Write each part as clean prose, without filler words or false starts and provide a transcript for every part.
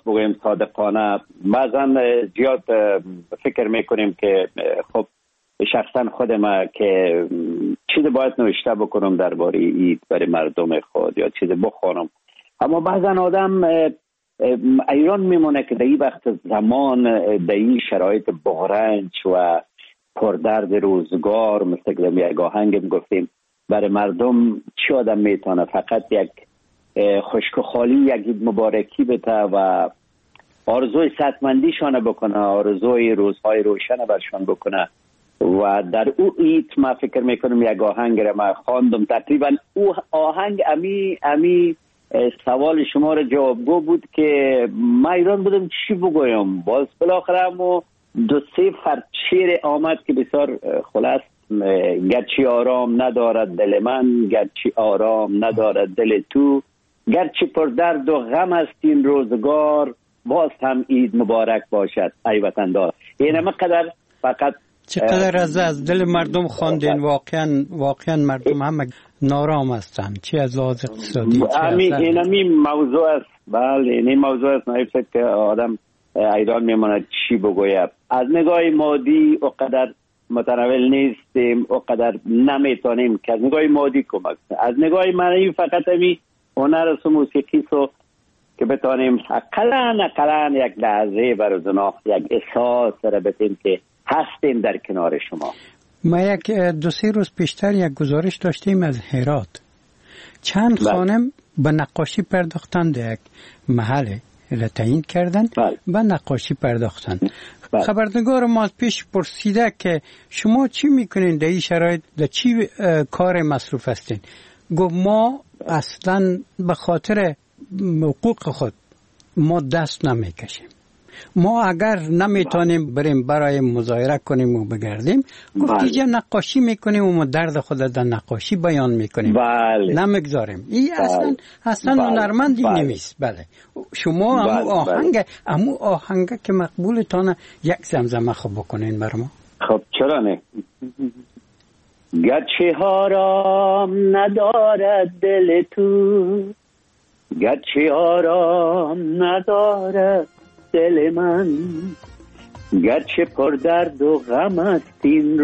بگویم صادقانه، بعضا زیاد فکر میکنیم که خب شخصا خودم که چیز باید نوشته بکنم درباره اید برای مردم خود یا چیز بخونم، اما بعضا آدم ایران میمونه که در این وقت زمان در این شرایط بغرنج و پردرد روزگار مثل که یک آهنگ گفتیم برای مردم چی آدم میتونه فقط یک خشک و خالی یک عید مبارکی بده و آرزوی صحتمندیشان بکنه، آرزوی روزهای روشن برشان بکنه. و در او عید ما فکر میکنم یک آهنگ را ما خواندم، تقریبا او آهنگ امی سوال شما را جوابگو بود که ما ایران بودم چی بگویم. باز بالاخره همو دو سه فرچیر آمد که بسیار خلاص، گرچه آرام ندارد دل من، گرچه آرام ندارد دل تو، گرچه پر درد و غم است این روزگار، باز هم عید مبارک باشد ای وطندار. این قدر فقط چقدر از دل مردم خواندین. واقعا مردم همه نارام هستند، چی از لحاظ اقتصادی. این موضوع است. بله این موضوع است. نایب که آدم ایران میماند چی بگوید. از نگاه مادی اقدر متناول نیستیم، اقدر نمیتونیم که از نگاه مادی کمک. از نگاه معنوی فقط همی هنر و موسیقی سو که بتانیم اقلا یک لحظه برای یک احساس را بتیم که هستیم در کنار شما. ما یک 2-3 روز پیشتر یک گزارش داشتیم از هرات. چند خانم به نقاشی پرداختن، در یک محل را تعیین کردن به نقاشی پرداختن. خبرنگار ما پیش پرسیده که شما چی میکنین در این شرایط، در چی کار مصروف هستین؟ گفت ما اصلا به خاطر حقوق خود ما دست نمیکشیم. ما اگر نمیتونیم بریم برای مظاهره کنیم و بگردیم، گفت اینجا نقاشی میکنیم و ما درد خود در نقاشی بیان میکنیم. نمیگذاریم. این اصلا هنرمندی نمیست. بله شما امو آهنگ که مقبولتانه یک زمزمه خوب بکنین بر ما. خب چرا نه؟ گرچه آرام ندارد دل تو، گرچه آرام ندارد دل من، گرچه پر درد و غم است این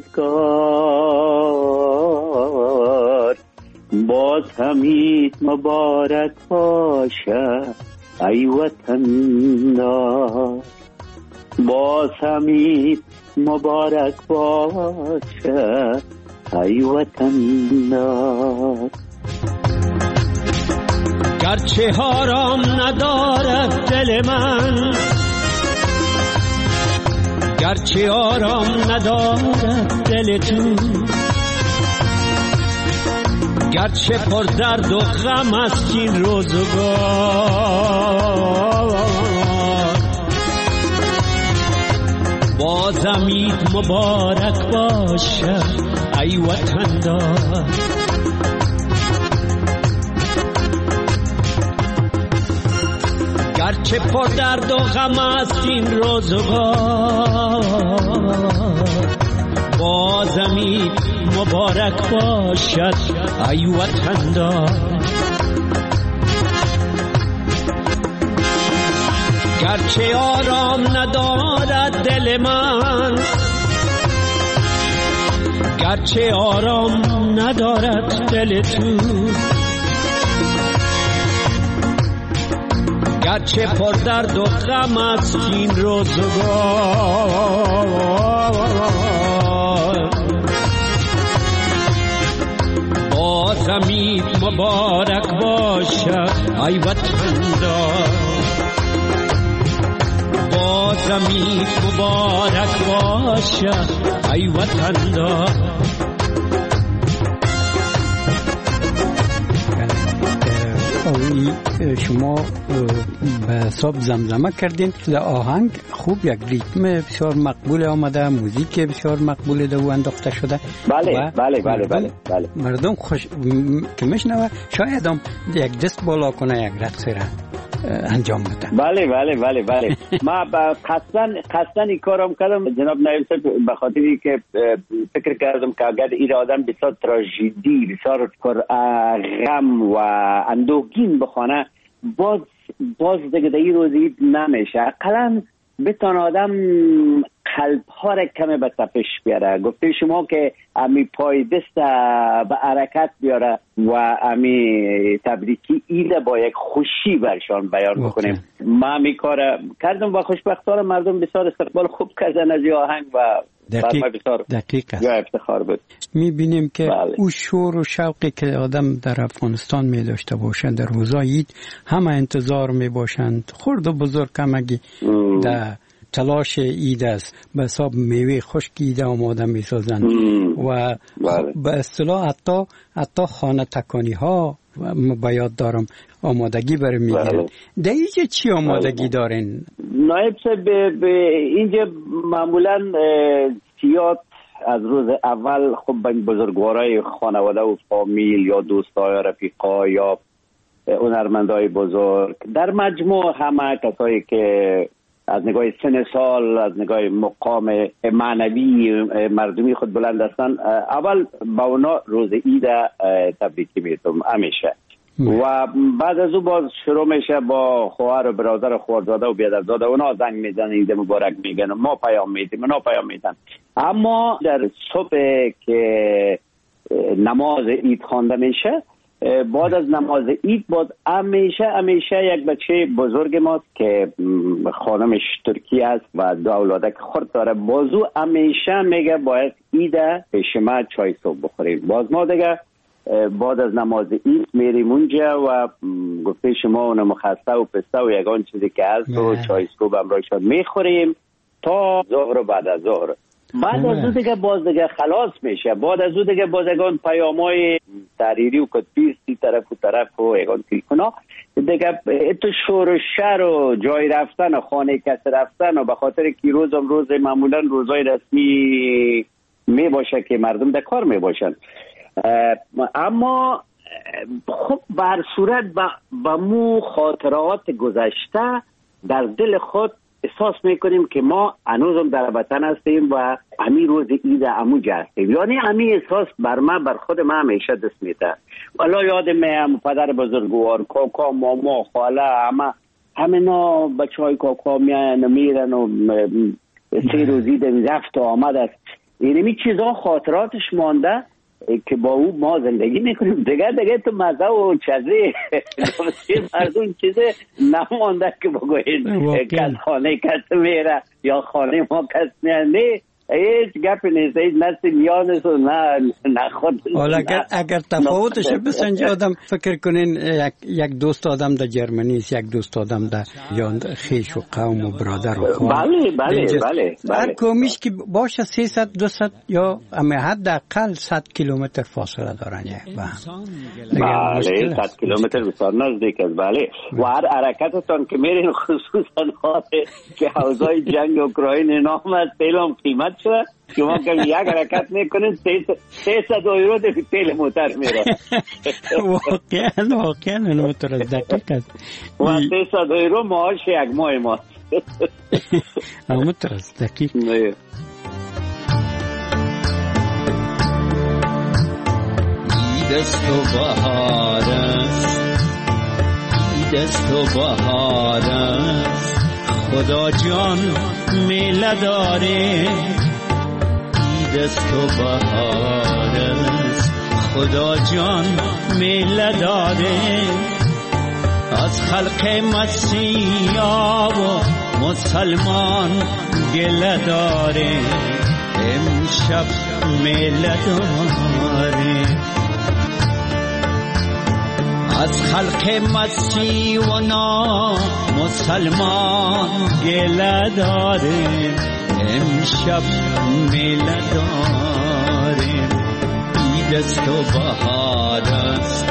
روزگار، باز هم عید مبارک باشه ای وطندار، باز هم عید مبارک باشه ای وطندار. گرچه آرام ندارد دل من، گرچه آرام ندارد دل تو، گرچه پر درد و غم است این روزگار، بازم عید مبارک باشه ای وطندار. گرچه پر درد و غم است این روزگار، بازم عید مبارک باشد ای وطندار. گرچه آرام ندارد دل من، گرچه آرام ندارد دل تو، گرچه پر درد و غم است این روزگار، بازم عید مبارک باشد ای وطندار، بازم عید مبارک باشد ای وطندار. شما به حساب زمزمه کردین، در آهنگ خوب یک ریتم بسیار مقبول آمده، موزیک بسیار مقبول دو انداخته شده. بله بله بله بله بله. مردم خوش که میشنوه شاید هم یک دست بالا کنه، یک رقص را انجام بده. بله بله بله بله. ما قصداً این کارم کردم جناب نایب صاحب، به خاطری که فکر کردم که اگر این آدم بسیار تراژدی، بسیار پر غم و اندوهگین بخونه، باز دیگه در این روز عید نمیشه. اقلا بتان آدم قلب ها را کمی به تپش بیاره. گفته شما که امی پای دست به حرکت بیاره و امی تبریکی ایده با یک خوشی برشان بیان بکنیم. ما امی کار کردم و خوشبختانه مردم بسیار استقبال خوب کردن از این آهنگ و دقیق است. افتخار بود. میبینیم که او شور و شوقی که آدم در افغانستان می داشته باشند در روزای عید همه انتظار می باشند. خرد و بزرگ همگی در تلاش عید است. به حساب میوه خشک عید آماده می سازند و به اصطلاح حتی خانه تکانی ها با یاد دارم آمادگی برای میگیرن. در اینجا چی آمادگی دارین؟ نایب صاحب اینجا معمولا زیاد از روز اول خب بزرگوارای خانواده و فامیل یا دوستای رفیقا یا هنرمندای بزرگ در مجموع همه کسایی که از نگاه سن سال از نگاه مقام معنوی مردمی خود بلند هستند اول با اونا روز عید تبریکی میتونم همیشه و بعد از او باز شروع میشه با خواهر و برادر و خواهرزاده و بیادرزاده اونا زنگ میزنن عید مبارک میگن ما پیام میدن. اما در صبح که نماز عید خوانده میشه بعد از نماز عید باز همیشه یک بچه بزرگ ماست که خانمش ترکی است و دو اولادک خرد داره بازو همیشه میگه باید عید پیش ما چای صبح بخوریم. باز ما دیگه بعد از نماز عید میریم اونجا و گفته شما اونم خسته و پسته و یگان چیزی که هست و چای صبح امرایشان میخوریم تا ظهر و بعد از ظهر. بعد از او دیگه باز دیگه خلاص میشه. بعد از او دیگه بازگان پیامای تحریری و کتبی سی طرف و یگان تلفنا دیگه تو شور و شر و جای رفتن و خانه کس رفتن و به خاطر که روز معمولا روزای رسمی میباشه که مردم در کار میباشن. اما خب بر صورت با مو خاطرات گذشته در دل خود احساس میکنیم که ما هنوزم در وطن هستیم و همین روز عید اموجه هستیم. یعنی همین احساس بر خود من همیشه دست میده. والا یاد میام پدر بزرگوار کاکا ماما خاله همه بچه های کاکا میرن و 3 روز عید رفت و آمد است. یعنی چیزا خاطراتش مانده که با او ما زندگی میکنیم. دیگه تو مزه و چزه مردم چیزه نمانده که بگوید کس خانه کس میره یا خانه ما کس میره. هیچ گپ نیست. نه سیمیانست و نه خود. حالا اگر تفاوتش بسنج آدم فکر کنین یک دوست آدم در جرمنی است، یک دوست آدم در یا خیش و قوم و برادر و خواه. بله. هر کومیش که باشه 300 200 یا حداقل 100 کیلومتر فاصله دارن یک بله 100 کیلومتر بسیار نزدیک است. بله و هر حرکتتان که میرین خصوصا که حوزه جنگ اوکراین نامد پیلم قیمت شده شما که یک حرکت میکنین 300 یورو ده تیل موتر میره. واقعا موتر از دقیق است و 300 یورو معاش یک ماه ما موتر از دقیق. دست و بهار است دست و بهار است خدا جان میله داره دست و بهار است خدا جان میله داره از خلق مسیحا و مسلمان گله داره امشب میله داره از خلق مسیح و نا مسلمان گله داره امشب میله داره عید است و بهار است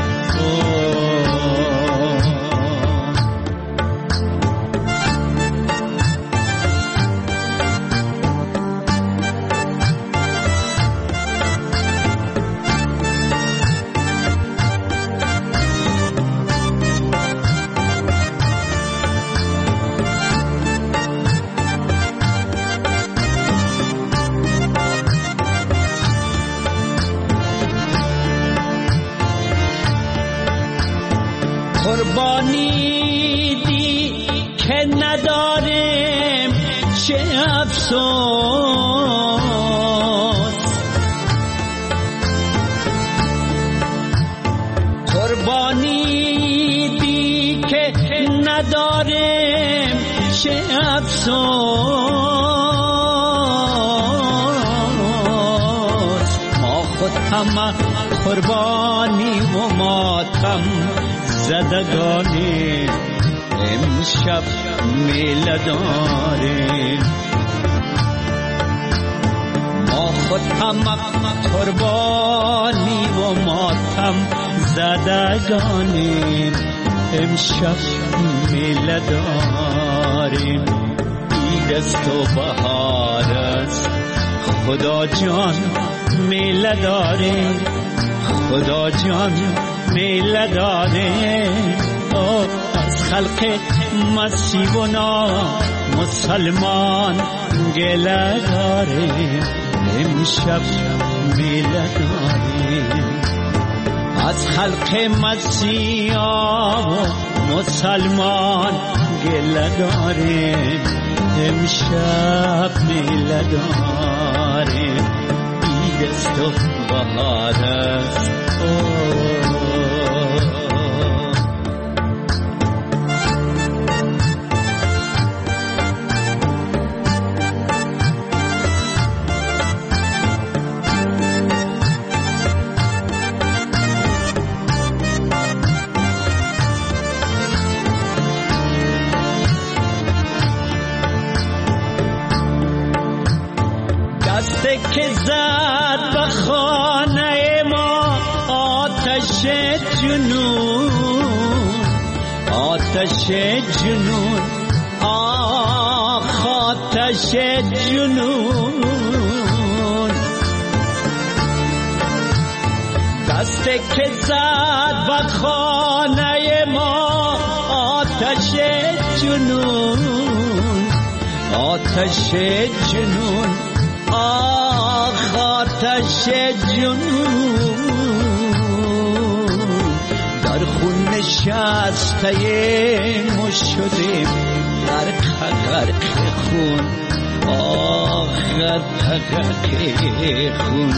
نداریم چه افسوس، قربانی دی که نداریم چه افسوس. ما خود همه قربانی و ماتم زدگانی امشب میله داریم. ما خود همه قربانی و ماتم زدگانی امشب میله داریم. عید است و بهار است خدا جان میله داریم، خدا جان میله داریم. از خلق مسیح و مسلمان گله داریم امشب میله داریم. از خلق مسیح و مسلمان گله داریم امشب میله داریم. عید است و بهار است که زد به خانه ما آتش جنون، آتش جنون، آتش جنون. دست که زد به خانه ما آتش جنون، آتش جنون، آتش جنون. در خون نشسته ما شدیم غرق غرق خون، غرق غرق خون.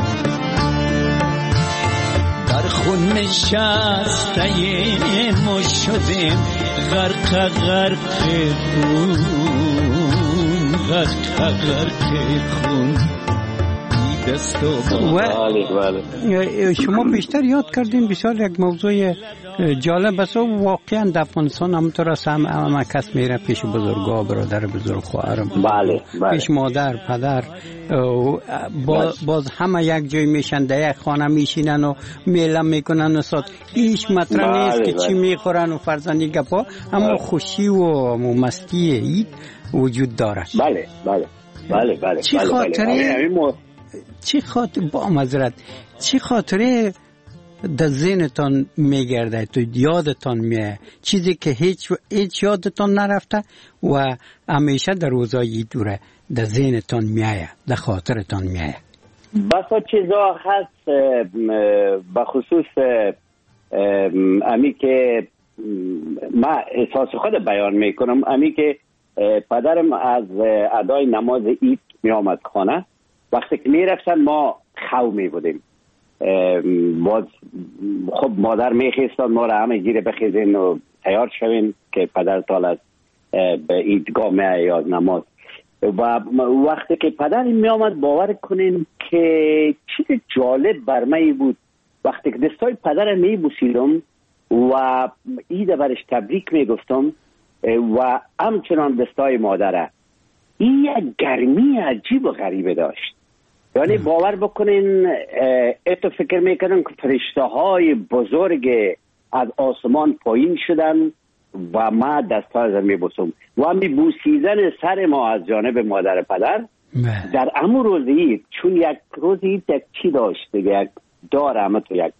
در خون نشسته ما شدیم غرق غرق خون، غرق غرق خون. و شما بیشتر یاد کردین بسیار یک موضوع جالب است و واقعا در افغانستان همونطور است، همه کس میره پیش بزرگا، برادر بزرگ، خواهر، پیش مادر، پدر، باز همه یک جای میشن، در یک خانه میشینن و میله میکنن و هیچ مطرح نیست که چی میخورن و فرزندی گپا، اما خوشی و مستی عید وجود داره. بله بله بله بله. چی خاطره چی خاطره با معذرت چی خاطره در ذهنتان میگرده، تو یادتان میاد چیزی که هیچ یادتان نرفته و همیشه در روزای دوره در ذهنتان میاد، در خاطرتان میاد؟ بسا چیزا هست به خصوص امی که من احساس خود بیان میکنم. امی که پدرم از ادای نماز عید می آمد خانه، وقتی که می رفتن ما خو می بودیم، باز خب مادر می خیستان ما را همه گیره بخیزین و تیار شوین که پدر تال از به عیدگاه می آید نماز. و وقتی که پدر می آمد باور کنین که چیز جالب بر من بود، وقتی که دستای پدر می بوسیدم و عید برش تبریک می گفتم و همچنان دستای مادره، این یک گرمی عجیب و غریبه داشت. یعنی باور بکنین اتو فکر میکنن که فرشته های بزرگ از آسمان پایین شدن و ما دستای از می بوسم و می بوسیدن سر ما از جانب مادر پدر در امو روزی، چون یک روزی یک چی داشت دیگه، یک داره همه تو یک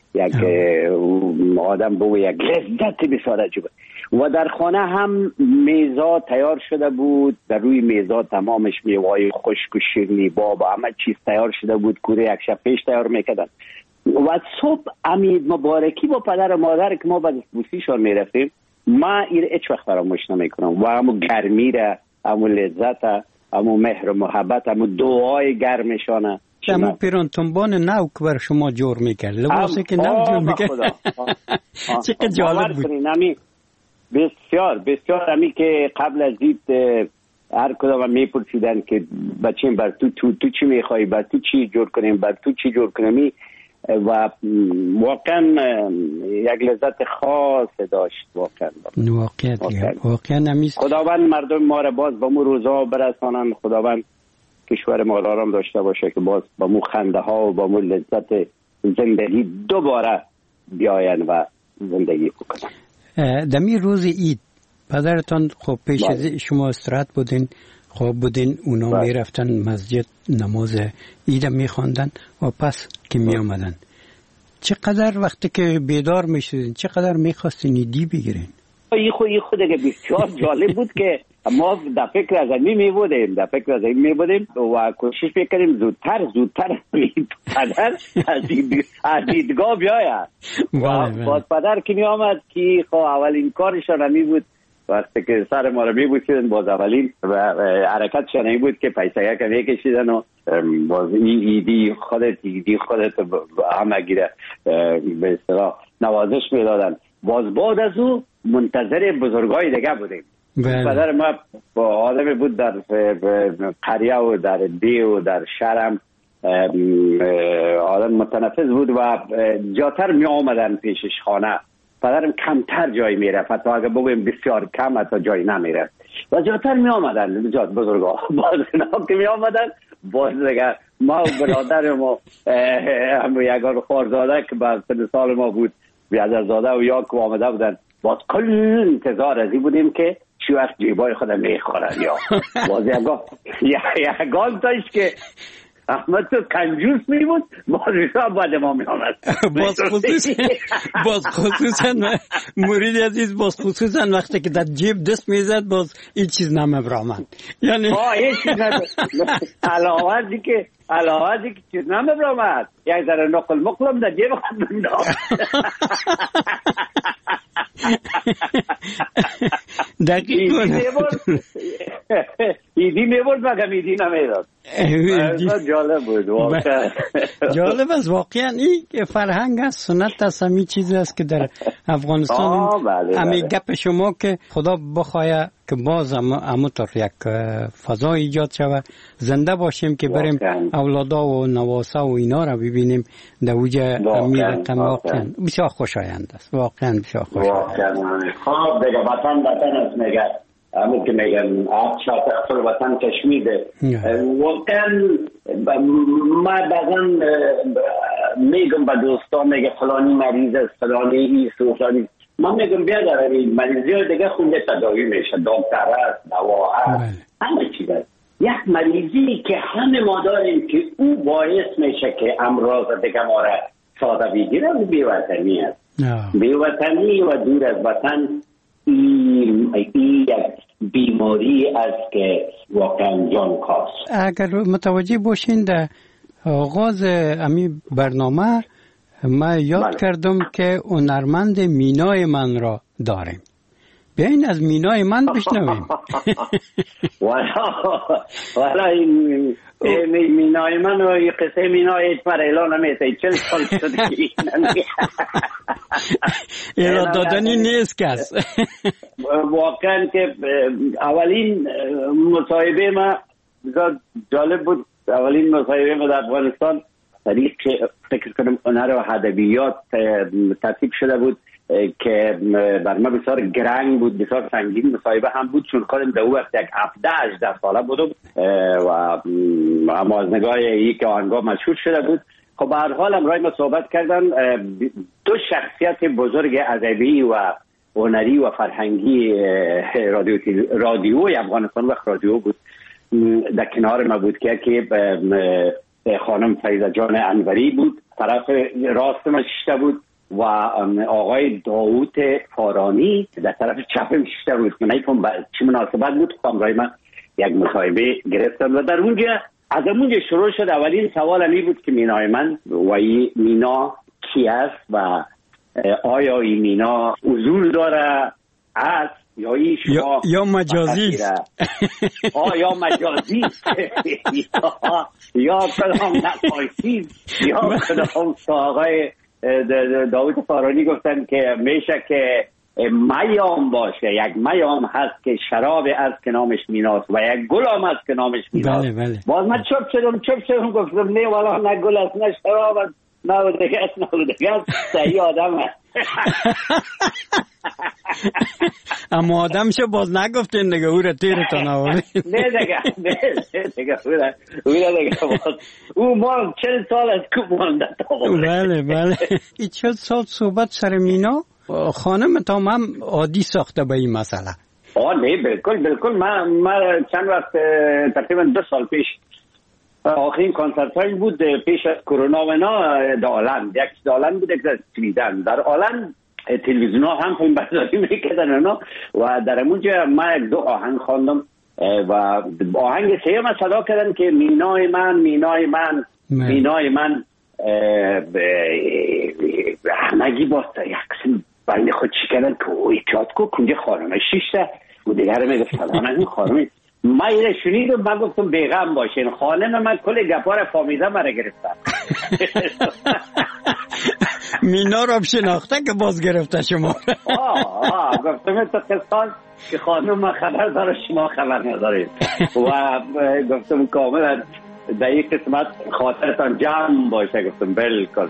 آدم بو یک لذت بسیار عجیبه. و در خانه هم میزا تیار شده بود، در روی میزا تمامش میوای خشک و شیرینی باب همه چیز تیار شده بود، کوره یک شب پیش تیار میکردن. و صبح امید مبارکی با پدر و مادر که ما بعد بوسیشان میرفتیم، ما این هیچ وقت فراموش نمیکنم و همون گرمی را، همون لذت، همون مهر و محبت، همون دعای گرمشانه، همون پیران تنبان نو که بر شما جور میکرد، لباسی که نو جور میکرد. چقدر جالب بود. بسیار بسیار. همی که قبل از دید هر کدام میپرسیدن که بچیم بر تو چی میخوایی، بر تو چی جور کنیم، بر تو چی جور کنیم، و واقعا یک لذت خاص داشت. واقعا نمیست. خداوند مردم ما را باز با مو روزا برسانن، خداوند کشور ما آرام داشته باشه که باز با مو خنده ها و با مو لذت زندگی دوباره بیاین و زندگی بکنن. دمی روز عید پدرتان خب پیش از شما استراحت بودین، خب بودین اونا میرفتن مسجد نماز عید میخواندن و پس که میامدن چقدر وقتی که بیدار میشدین چقدر میخواستین ایدی بگیرین؟ این خود دیگه بسیار جالب بود که ما در فکر از این میبودیم و کوشش میکنیم زودتر پدر از دیدگاه بیاید. باز پدر که میامد که خب اولین کارشان همی بود وقتی که سر ما رو میبوسیدن، باز اولین و حرکتشان این بود که پیسه که میکشیدن و باز ایدی خودت همه گیره به اصطلاح نوازش میدادن. باز بعد از او منتظر بزرگای دیگه بودیم. پدر ما با آدمی بود در قریه و در دی و در شهرم آدم متنفس بود و جاتر می آمدن پیشش خانه. پدرم کمتر جای می رفت، حتی اگه بگویم بسیار کم، حتی جای نمی رفت و جاتر می آمدن بزرگا. باز اینا که می آمدن باز دیگه ما و برادرم و یکان خوارزاده که بعد 3 سال ما بود بیادرزاده و یا که آمده بودن، باز کل انتظار ازی بودیم که چی وقت جیبای خودم میخورن یا باز یکان تایش که احمد تو کنجوس می بود باز بعد ما می آمد. باز خصوصا مرید عزیز، باز خصوصا وقتی که در جیب دست می زد باز این چیز نمیبرامد، یعنی هیچ چیز علاوه که چیز نمیبرامد، یک ذره نقل مقلم در جیب خود بندام. دقیق ایدی میبرد مگم ایدی نمیداد. جالب بود واقعا. جالب است واقعا. این فرهنگ است، سنت است، همین چیزی است که در افغانستان همین گپ شما که خدا بخواه که باز همونطور یک فضا ایجاد شود، زنده باشیم که بریم اولادا و نواسا و اینا را ببینیم در اوجه امیر رقم. واقعا بسیار خوشایند است، واقعا بسیار خوشایند. خب دیگه وطن است میگه، همون که میگن شاید اختر وطن کشمیده. واقعا ما بعضا میگم به دوستان، میگه فلانی مریض است، فلانی ایست و فلانی، من میگم بیا در این مریضی های دیگه خونده تداوی میشه، دکتر است، دوا هست، همه چیز است. یک مریضی که همه ما داریم که او باعث میشه که امراض دیگه ما را ساده بگیره، او بیوطنی است. بیوطنی و دور از وطن این یک بیماری است که واقعا جان کاست. اگر متوجه باشین در آغاز امی برنامه ما یاد کردم که هنرمند مینای من را داریم. بیاین از مینای من بشنویم. والا این مینای من و این قصه مینای هیچ پر اعلان نمیشه. 40 سال شده اعلان دادنی نیست کس. واقعا که اولین مصاحبه ما جالب بود. اولین مصاحبه ما در افغانستان طریق فکر کنم هنر و ادبیات ترتیب شده بود که بر ما بسیار گرنگ بود، بسیار سنگین مصاحبه هم بود، چون خودم در اون وقت یک 17-18 ساله بودم و اما از نگاه ای که آنگاه مشهور شده بود. خب به هر حال امروز ما صحبت کردن 2 شخصیت بزرگ ادبی و هنری و فرهنگی رادیوی افغانستان، وقت رادیو بود، در کنار ما بود که خانم فریضه جان انوری بود، طرف راست ما شیشته بود و آقای داوود فارانی در طرف چپم شیشته بود. من نیفهم چه مناسبت بود، خواهم من یک مصاحبه گرفتم و در اونجا از اونجا شروع شد. اولین سوال همی بود که مینای من و این مینا کی است و آیا این مینا حضور داره است یا این شما یا مجازی است. یا مجازی یا کدام نقاشی یا کدام آقای داوود فارانی گفتن که میشه که میام باشه، یک میام هست که شراب است که نامش میناست و یک گل هم هست که نامش میناست. بله. باز من چپ شدم گفتم نه والا نه گل است نه شراب است نه دیگه است صحیح آدم هست. اما آدمشو باز نگفتین دیگه، او را تیرتان آوردین. نه دیگه او ما 40 سال از کوب مانده. بله این 40 سال صحبت سر مینا خانم تا من عادی ساخته به این مسئله. نه بالکل من چند وقت تقریبا 2 سال پیش آخرین کنسرت هایی بود پیش از کرونا و اینا در آلند، یک آلند بود یک سویدن. در آلند تلویزیون ها هم فیلم برداری میکردن اینا و در اونجا من 2 آهنگ خواندم و آهنگ سیام صدا کردن که مینای من همگی باستا یکسن بین خود چی کردن که احتیاط کو کنجا خانمه شیشته و دیگر میگفت این خانمه من اینه شنیدم. من گفتم بیغم باشین، خانم من کل گپار فامیده مرا گرفتن. مینا رو شناخته که باز گرفته شما. گفتم تو قصان که خانم من خبر داره شما خبر ندارید و گفتم کاملا در یک قسمت خاطرتان جمع باشه. گفتم بالکل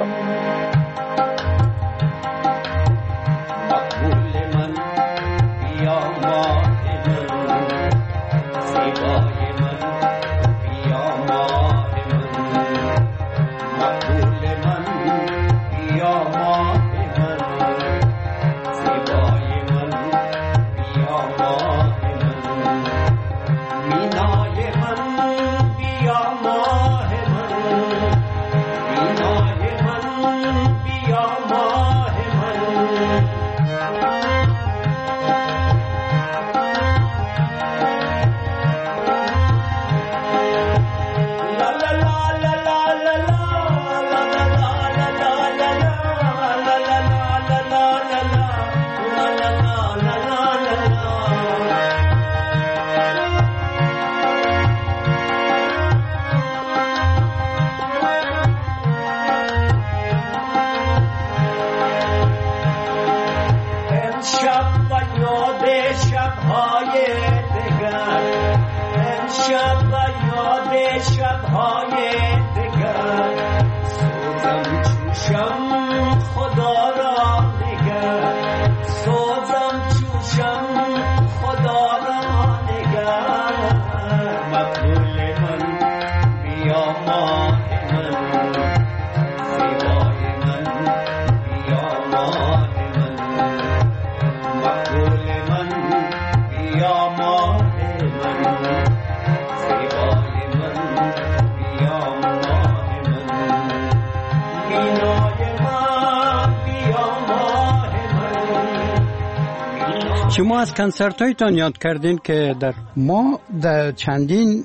شما از کنسرت هایتان یاد کردین که ما در چندین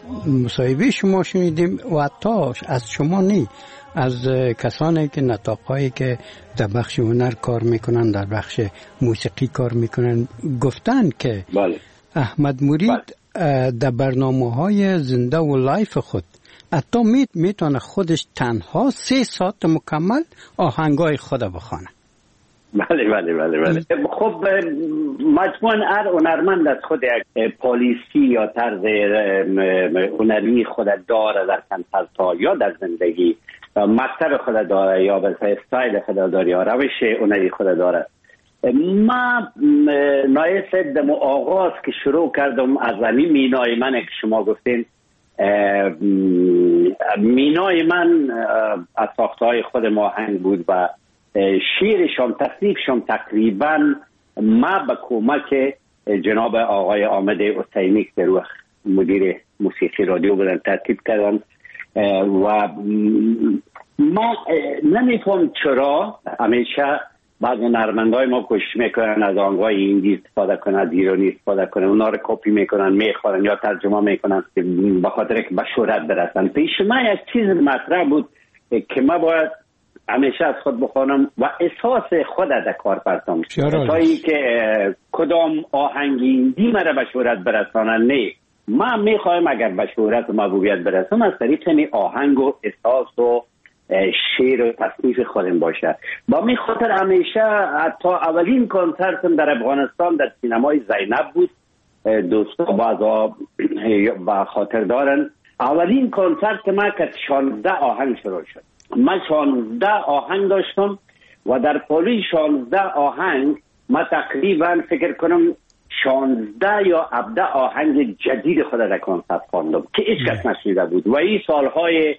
مصاحبه شما شنیدیم و حتی از شما نی از کسانی که نطاقایی که در بخش هنر کار میکنن، در بخش موسیقی کار میکنن، گفتن که بله. احمد مرید در برنامه‌های زنده و لایف خود حتی میتونه خودش تنها 3 ساعت مکمل آهنگای خود بخونه. بله. خب مجموعاً هر هنرمند از خود یک پالیسی یا طرز هنری خود داره در کنسرت یا در زندگی، مکتب خود داره یا به استایل خود داره یا روش هنری خود داره. ما نایست دم آغاز که شروع کردم از مینای من که شما گفتین، مینای من از ساختهای خود آهنگ بود و شیرشان تصنیفشان تقریبا ما به کمک جناب آقای آمد حسینی که روح مدیر موسیقی رادیو بودن ترتیب کردن و ما نمیفهم چرا همیشه بعض هنرمندای ما کوشش میکنن از آهنگای هندی استفاده کنن، از ایرانی استفاده کنن، اونا رو کپی میکنن، میخورن یا ترجمه میکنن به خاطر که به شهرت برسن. پیش ما یک چیز مطرح بود که ما باید همیشه از خود بخوانم و احساس خود در کار پرتم تایی که کدام آهنگیندی مرا به شهرت برسانه نه، من میخوایم اگر به شهرت و محبوبیت برسم از طریق این آهنگ و احساس و شعر و تصنیف خودم باشه. با می خاطر همیشه تا اولین کنسرتم در افغانستان در سینمای زینب بود. دوستا بعضا با خاطر دارن اولین کنسرت ما که 16 آهنگ شروع شد. من 16 آهنگ داشتم و در پولی 16 آهنگ ما تقریبا فکر کنم 16 یا 17 آهنگ جدید خود در کنسرت خواندم که هیچ کس نشنیده بود و این سالهای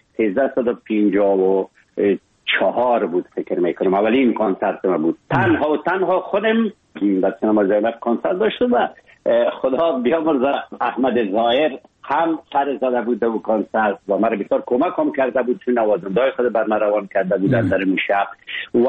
1354 بود فکر میکنم اولین کنسرت ما بود. تنها خودم در سینما زینب کنسرت داشتم و خدا بیامرزه احمد ظاهر هم سر زده بود در کنسرت و مرا بسیار کمک هم کرده بود چون نوازنده خود بر من روان کرده بود در شب و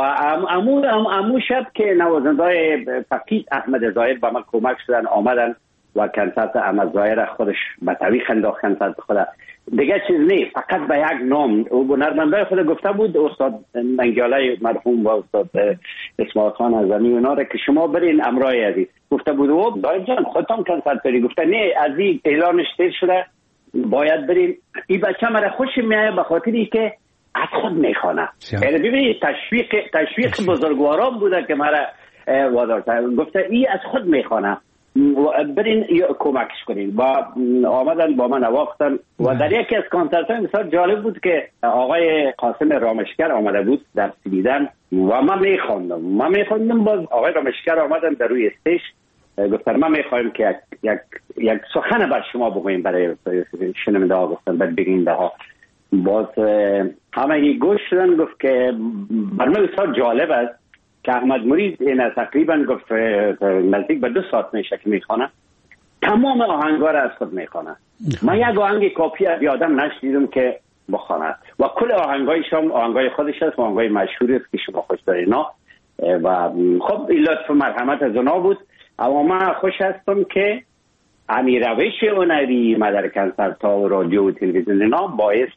امو شب که نوازنده فقید احمد ظاهر با من کمک شدن آمدن و کنسرت احمد ظاهر خودش به طریق انداخت کنسرت خود دیگه چیز نه، فقط به یک نام او هنرمندای خود گفته بود استاد منگیاله مرحوم و استاد اسماعیل خان اعظمی اونا را که شما برین امرای عزیز گفته بود او دایم جان خودتان کنسرت داری گفته نه از این اعلانش دیر شده باید بریم. این بچه مرا خوش میایه به خاطری که از خود میخوانه. یعنی ببینید تشویق بزرگواران بوده که مرا وادار گفته این از خود میخوانه برین کمکش کنین و آمدن با من نواختن و در یکی از کنسرت های بسیار جالب بود که آقای قاسم رامشگر آمده بود در سویدن و من میخوندم باز آقای رامشگر آمدن در روی استیج گفتن ما میخوایم که یک سخن بر شما بگوییم برای شنونده ها گفتن بعد بگین ها باز همه گوش شدن گفت که برنامه بسیار جالب است که احمد مرید این تقریبا گفت نزدیک به 2 ساعت میشه که میخوانه تمام آهنگا را از خود میخوانه. من یک آهنگ کاپی از یادم نشنیدم که بخوانه و کل آهنگایش هم آهنگای خودش هست و آهنگای مشهوری است که شما خوش دارینا و خب این لطف و مرحمت از اونا بود. اما من خوش هستم که امی روش هنری در کنسرت ها و رادیو و تلویزیون اینا باعث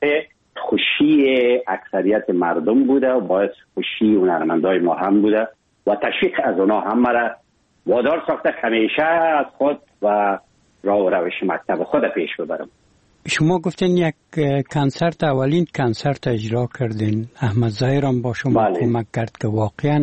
خوشی اکثریت مردم بوده و باعث خوشی هنرمندای ما هم بوده و تشویق از اونا هم مرا وادار ساخته همیشه از خود و راه و روش مکتب خود پیش ببرم. شما گفتین یک کنسرت اولین کنسرت اجرا کردین، احمد ظاهر هم با شما کمک کرد که واقعا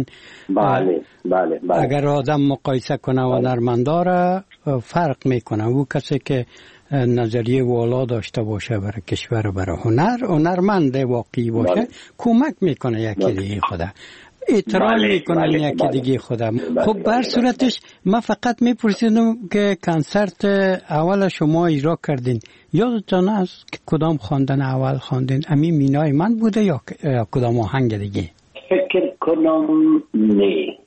بله. اگر آدم مقایسه کنه و هنرمندا را فرق میکنه او کسی که نظریه والا داشته باشه برای کشور و برای هنرمند واقعی باشه کمک میکنه یکی دیگه خدا احترام میکنن یکی دیگه خدا. خب بر صورتش من فقط میپرسیدم که کنسرت اول شما اجرا کردین یادتان است که کدام خواندن اول خواندین؟ امی مینای من بوده یا کدام آهنگ دیگه؟ فکر کنم نه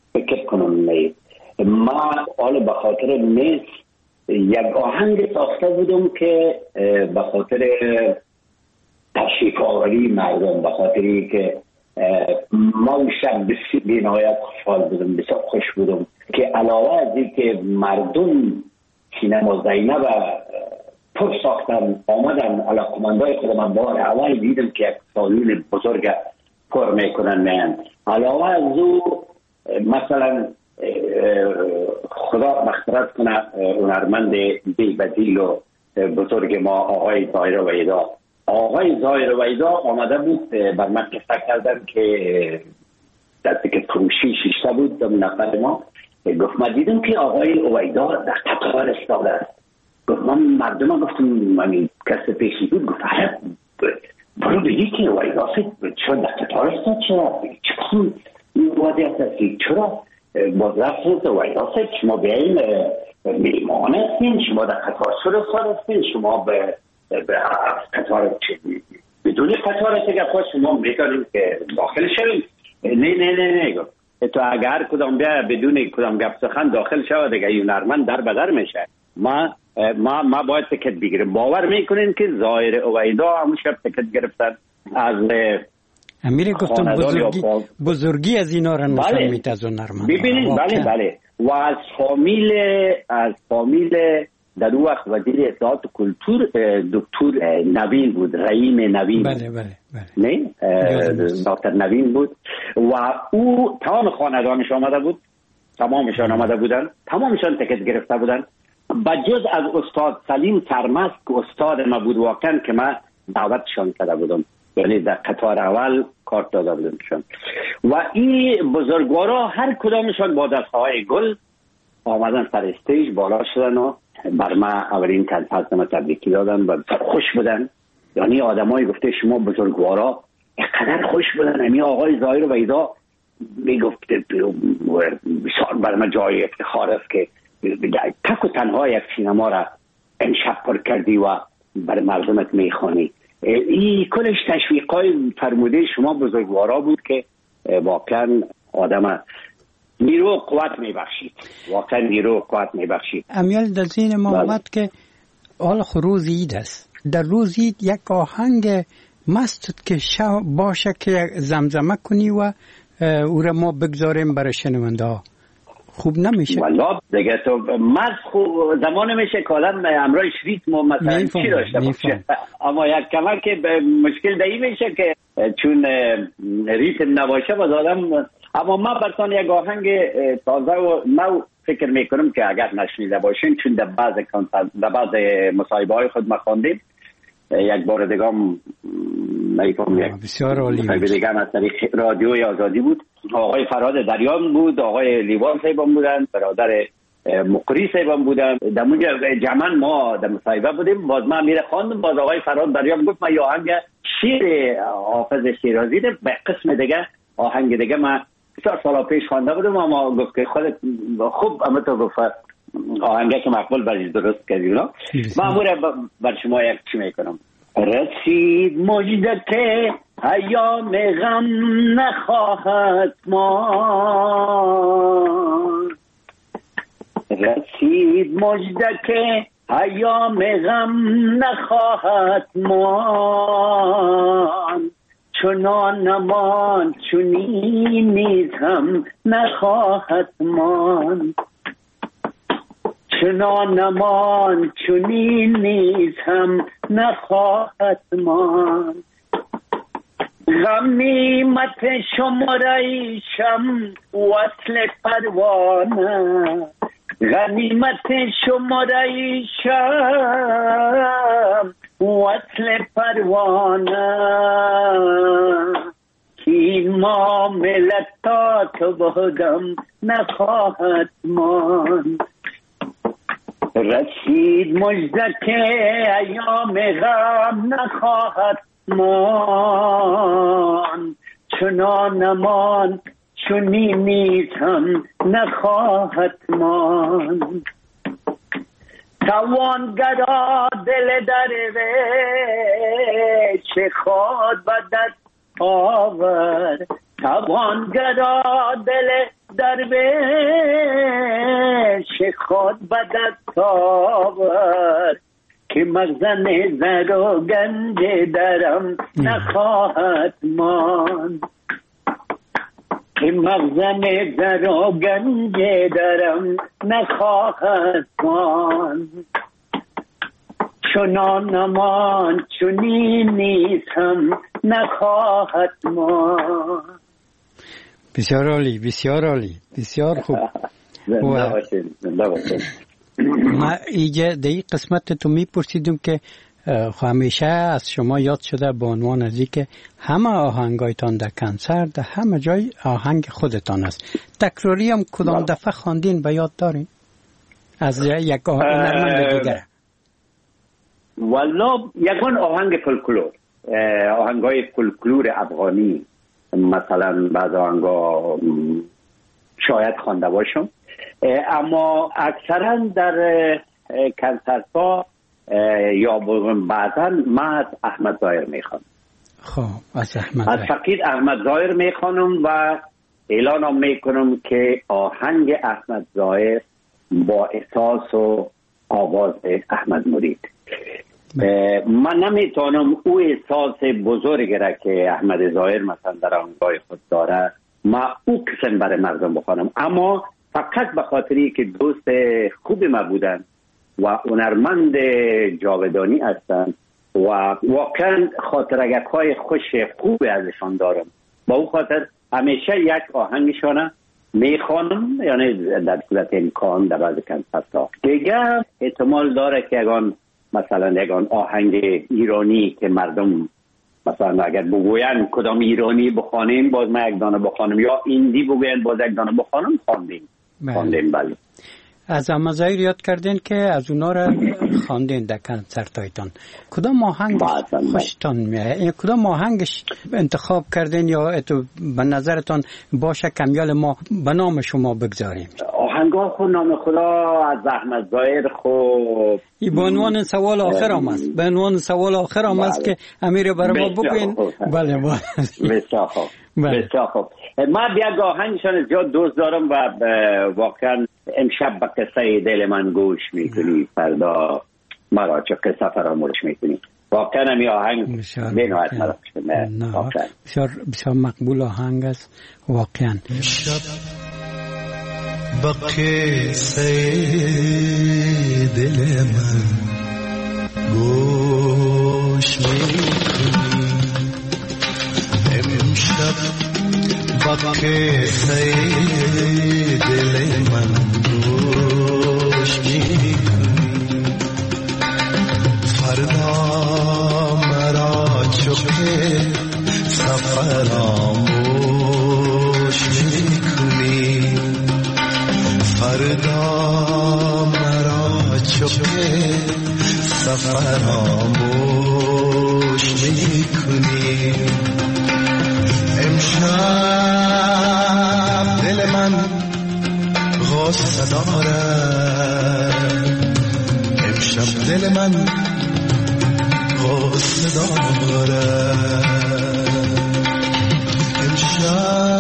ما حالا به خاطر نیست یک آهنگ ساخته بودم که به خاطر تشویق آوری مردم به خاطری که ما اون شب بی نهایت خوشحال بودم بسیار خوش بودم که علاوه از این که مردم سینما زینب پر ساختن آمدن علاقمندای خود من بار اول دیدم که یک سالون بزرگ پر میکنن میان علاوه از او مثلا خدا مغفرت کنه هنرمند بی بدیل و بزرگ ما آقای ظاهر ویدا آمده بود بر من قصه کردن که دسته که فروشی شیشته بود دو نفر ما گفت من دیدم که آقای ویدا در قطار استاده است. گفت من مردم گفتم من کس پیشی بود گفت برو بگی که ویدا چرا در قطار استاد چرا وضعیت هستی چرا باز رفتید ویدا شما بیاییم میلمان هستین شما در قطار شده سال هستین شما به قطار بدون قطار هستی که خواست شما میتونیم که داخل شویم. نه گفت تو اگر کدام بیا بدون کدام گفت سخن داخل شود دیگه این هنرمند در بدر میشه. ما باید تکت بگیریم. باور میکنین که ظاهر اویدا همون شب تکت گرفتن از امیره گفتم بزرگی از اینا را نشان میده از هنرمند. ببینید بله و از فامیل در اون وقت وزیر اطلاعات و کلتور دکتر نوین بود، رحیم نوین. بله بله بله. نه دکتر نوین بود و او تمام خاندانش آمده بود، تمامشان آمده بودن، تمامشان تکت گرفته بودن بجز از استاد سلیم سرمست که استاد ما بود واقعا که من دعوتشان کرده بودم، یعنی در قطار اول کارت داده بودمشان و این بزرگوارا هر کدامشان با دستهای گل آمدن سر استیج بالا شدن و بر من اولین کنسرت ما تبریکی دادن و خوش بودن. یعنی آدمایی گفته شما بزرگوارا اینقدر خوش بودن. یعنی آقای ظاهر و ایدا میگفت بسیار بر من جای افتخار است که تک و تنها یک سینما را امشب پر کردی و بر مردمت میخوانی. این کلش تشویقای فرموده شما بزرگوارا بود که واقعا آدم نیرو و قوت میبخشید، واقعا نیرو و قوت میبخشید. امیال در ذهن ما آمد که حالا روز عید است، در روز عید یک آهنگ مست که باشه که زمزمه کنی و او را ما بگذاریم برای شنونده ها، خوب نمیشه؟ والا دیگه تو مرد خوب زمان میشه کالم امرای شریط مثلا چی داشته باشه، اما یک کمر که مشکل دایی میشه که چون ریتم نباشه باز آدم. اما من براتون یک آهنگ تازه و نو فکر میکنم که اگر نشنیده باشین، چون در بعض مصاحبه های خود ما خواندیم، یک بار دیگه بسیار عالی دیگه از طریق رادیوی آزادی بود. آقای فراد دریان بود، آقای لیوان صاحبان بودن، برادر مقری صاحبان بودن. در اونجا جمعاً ما در مصاحبه بودیم، باز من میره خواندم، باز آقای فراد دریان گفت من یه آهنگ شیر حافظ شیرازی ده به قسم دیگه آهنگ دیگه من 4 سال پیش خوانده بودم، اما گفت که خودت خوب اما تو گفت آهنگه که مقبول برای درست کردی. من امور بر شما یک چی میکنم. رسید مجده که ایام غم نخواهد مان، رسید مجده که ایام غم نخواهد مان، چنان نمان چنین نیز هم نخواهد مان، چنان نمان چنین نیز هم نخواهد مان. غم نیمت شماره شم وصل پروانه، غنیمت شماره شم وصل پروانه، این معاملت تا تو بودم نخواهد مان. رسید مجده که ایام غم نخواهد مان، چنان نمان چنین نیز هم نخواهد مان. توانگرا دل درویش خود بدت آور، توانگرا دل درویش خود بدت آور، که مخزن زر و گنج درم نخواهد مان، که مخزن زر و گنج درم نخواهد مان. چنان نمان چنین نیز هم نخواهد مان. بسیار عالی، بسیار عالی، بسیار خوب. زنده باشین. ما ایجا در این قسمت تو میپرسیدم که همیشه از شما یاد شده به عنوان از این که همه آهنگایتان در کنسرت در همه جای آهنگ خودتان است. تکراری هم کدام دفعه خواندین به یاد دارین از یک هنرمند دیگر؟ والا یکان آهنگ فولکلور، آهنگای فولکلور افغانی، مثلا بعض آهنگا شاید خوانده باشم، اما اکثرا در کنسرت ها یا بعضا من از احمد ظاهر میخوانم. خب از فقید احمد ظاهر میخوانم و اعلانم میکنم که آهنگ احمد ظاهر با احساس و آواز احمد مرید. من نمیتونم او احساس بزرگی را که احمد ظاهر مثلا در آهنگای خود داره ما او قسم برای مردم بخوانم، اما فقط به خاطری که دوست خوب ما بودن و هنرمند جاودانی هستند و واقعا خاطرگک‌های خوش خوب ازشان دارم. با اون خاطر همیشه یک آهنگشان میخوانم، یعنی در صورت امکان در بعض کنسرت‌ها. دیگه احتمال داره که مثلا یگان آهنگ ایرانی که مردم مثلا اگر بگوین کدام ایرانی بخوانیم باز من یک دانه بخوانم، یا ایندی بگوین باز یک دانه بخوانم، خواندیم. بله. از امازایر یاد کردین که از اونا را خواندین در کنسرتایتان. کدام آهنگ خوشتان میاد؟ کدام آهنگش انتخاب کردین یا تو به نظرتان باشه کمیال ما به نام شما بگذاریم؟ آهنگا خود نام خدا از احمد ظاهر خود این به عنوان سوال آخر هم است. به عنوان سوال آخر هم است که امیر برای ما بگوین. بله بسیار خوب. بسیار خوب. من یک آهنگشان زیاد دوست دارم و واقعا امشب به قصه دل من گوش میکنی، فردا مرا چه قصه فراموش میکنی. واقعا این آهنگ بینوایت مرا بسیار مقبول آهنگ است واقعا. به قصه دل من گوش میکنی، امشب به قصه دل من گوش میکنی، فردا مرا چوکه سفراموش میکنی، فردا مرا چوکه سفراموش میکنی، امشب دل من غصه دارد، امشب دل من غصه دارد، امشب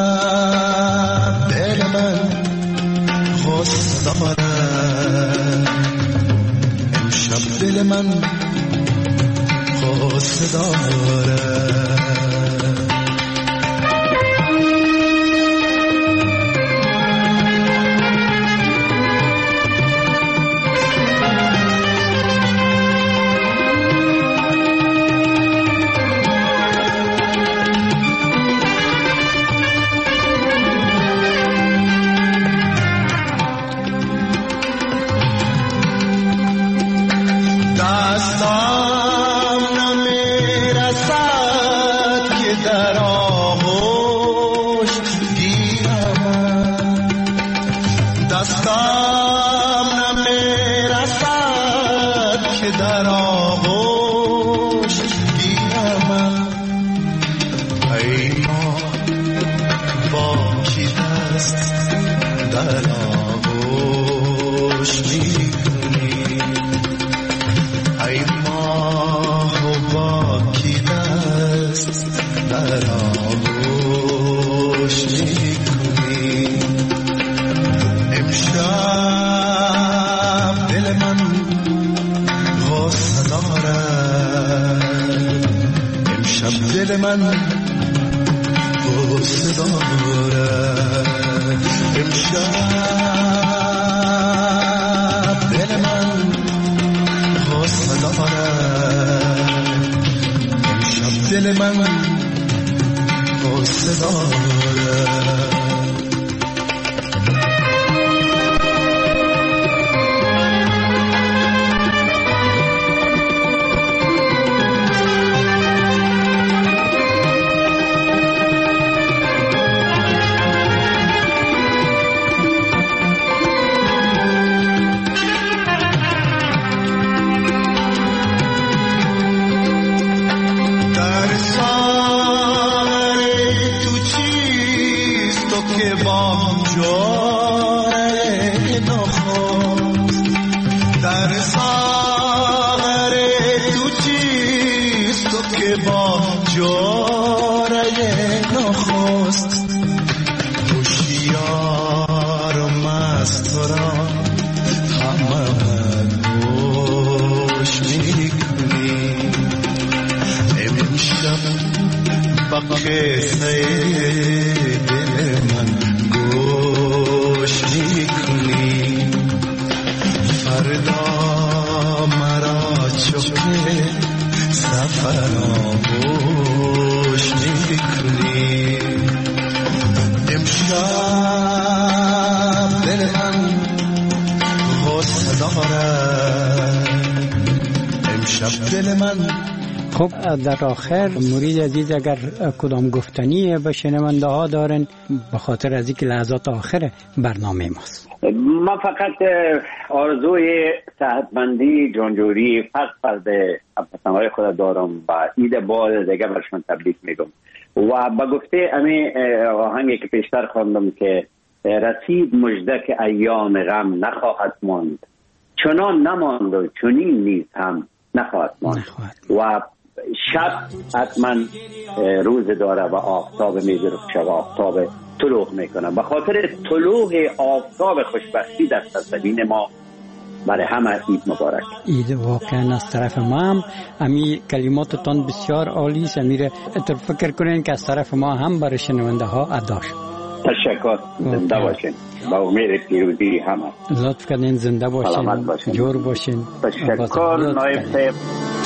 دل من غصه دارد، امشب دل من غصه دارد. فردا فراموش نمی‌کنی. امشب دل من غصه دارد، امشب دل من. خب در آخر مرید عزیز اگر کدام گفتنی به شنونده ها دارن به خاطر از اینکه لحظات آخر برنامه ماست. من فقط آرزوی صحتمندی جانجوری فرد هموطنهای خود دارم و عید بال دیگه برشون تبریک میگم و به گفته امی آهنگی که پیشتر خواندم که رسید مژده که ایام غم نخواهد ماند، چنان نماند و چنین نیز هم نخواهد ماند و شب حتما روز داره و آفتاب می‌درخشه و آفتاب طلوع میکنه. به خاطر طلوع آفتاب خوشبختی در سرزمین ما برای همه عید مبارک. عید واقعا از طرف ما هم امی کلماتتان بسیار عالی است. امیر فکر کنین که از طرف ما هم برای شنونده ها ادا شد. تشکر. زنده باشین. با امید پیروزی همه. لطف کردین. زنده باشین. جور باشین. تشکر نایب صاحب.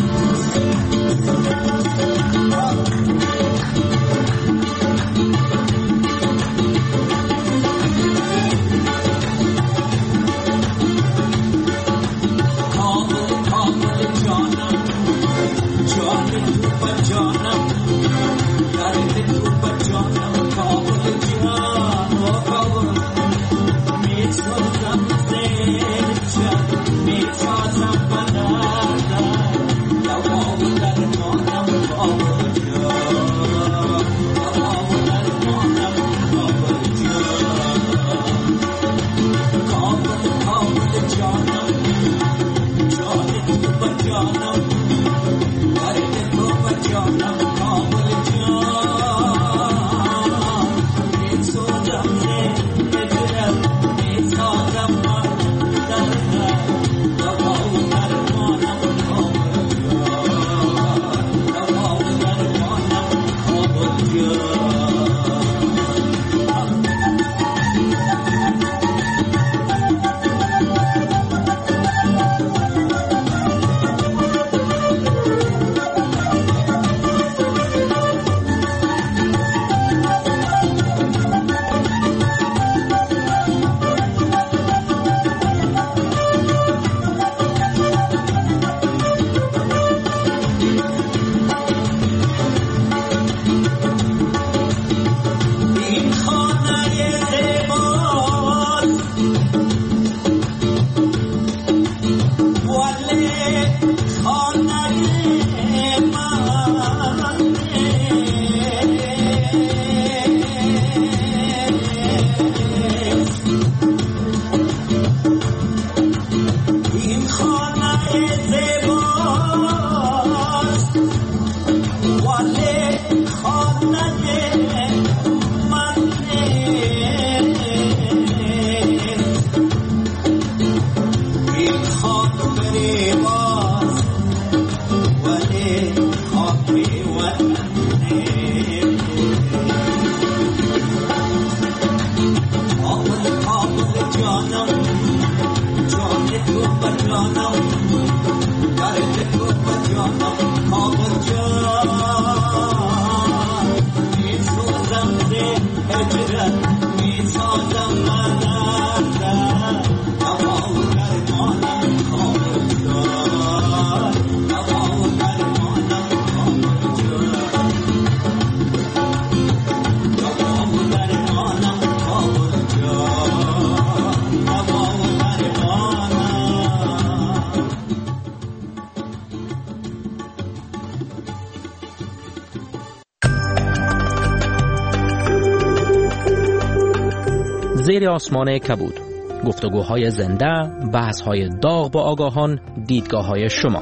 زیر آسمان کبود، گفتگوهای زنده، بحث‌های داغ با آگاهان، دیدگاه‌های شما.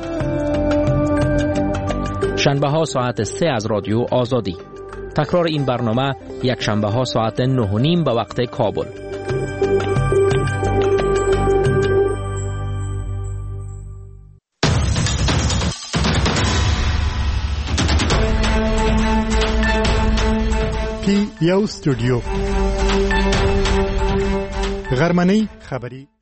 شنبه‌ها ساعت 3 از رادیو آزادی. تکرار این برنامه یک شنبه‌ها ساعت 9:30 به وقت کابل. پی یو استودیو غرمنی خبری